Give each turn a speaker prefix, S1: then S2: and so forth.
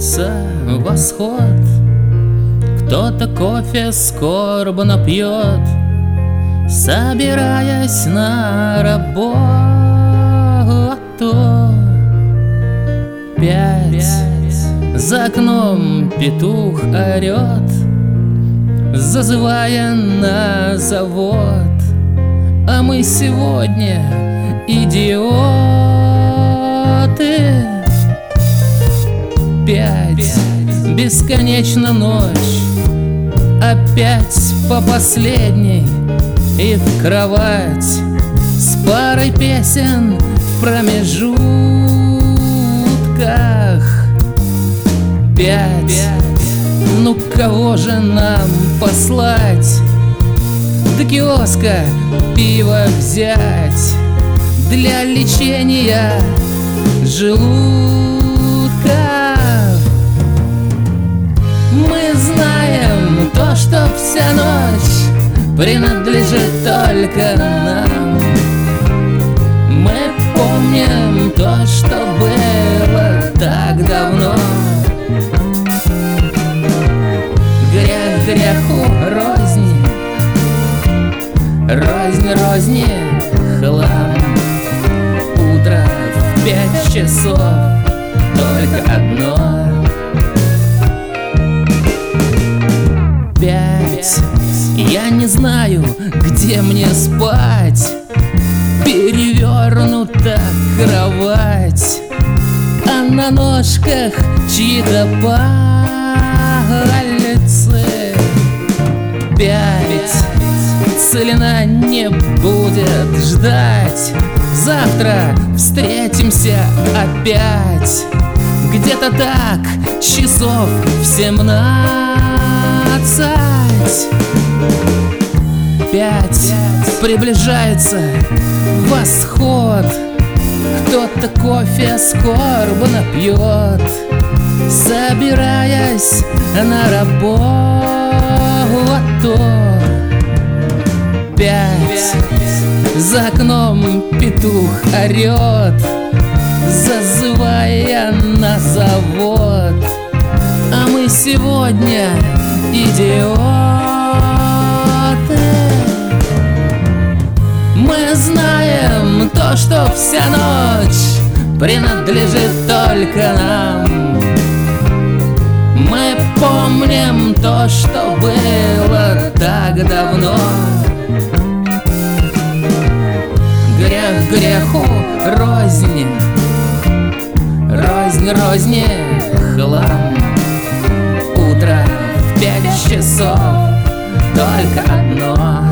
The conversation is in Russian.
S1: Близится восход, кто-то кофе скорбно пьет, собираясь на работу. 5. За окном петух орет, зазывая на завод. А мы сегодня идиоты. 5. Бесконечна ночь, опять по последней, и в кровать с парой песен в промежутках. 5. Ну кого же нам послать? До киоска пиво взять для лечения желудка. Мы знаем то, что вся ночь принадлежит только нам. Мы помним то, что было так давно. Грех греху рознь, рознь розни хлам. Утро в 5 часов только одно. 5. Я не знаю, где мне спать. Перевернута кровать, а на ножках чьи-то пальцы. 5. Целина не будет ждать. Завтра встретимся опять. Где-то так, часов в 17. 5. Приближается восход, кто-то кофе скорбно пьет, собираясь на работу. 5. За окном петух орет, зазывая на завод. А мы сегодня идиоты. Мы знаем то, что вся ночь принадлежит только нам. Мы помним то, что было так давно. Грех греху рознь, рознь розни хлам. Утро в 5 часов только одно.